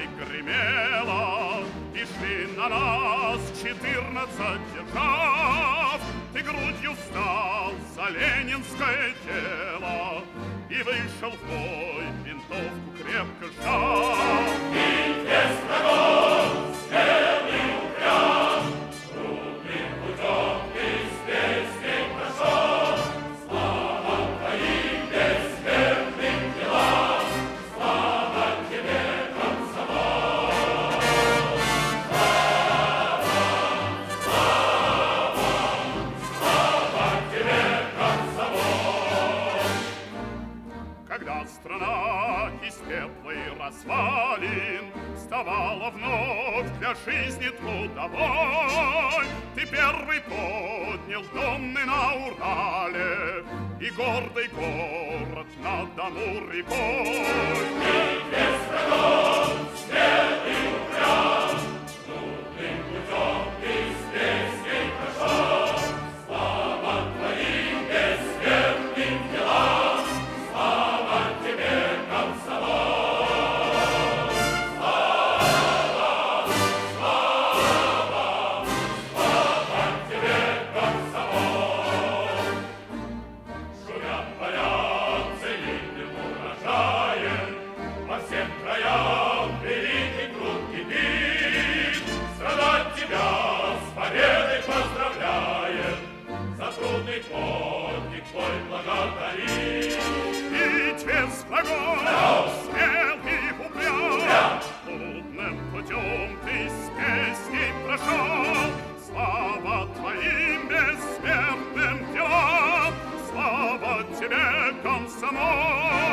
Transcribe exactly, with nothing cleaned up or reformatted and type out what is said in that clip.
и гремела, и шли на нас четырнадцать держав. Ты грудью встал за ленинское дело и вышел в бой, винтовку крепко сжал. И без врагов смелый упрям, трудным путем ты с песней прошел. Слава твоим бессмертным делам, слава тебе, комсомол! Слава, слава, слава тебе, комсомол! Когда страна из пепла и развалин вставала вновь для жизни трудовой, ты первый поднял домны на Урале и гордый город над Дону рекой. И без врагов смелый упрям, трудным путем ты с песней прошел. Слава твоим бессмертным делам, слава тебе, комсомол! Слава, слава, слава тебе, комсомол! Шумят поля целинным урожаем, по всем краям великий труд кипит. Страна тебя с победой поздравляет, за трудный подвиг твой благодарит. Ведь без врагов смелый упрям, трудным путем ты с песней прошел. Слава твоим бессмертным делам, слава тебе, комсомол!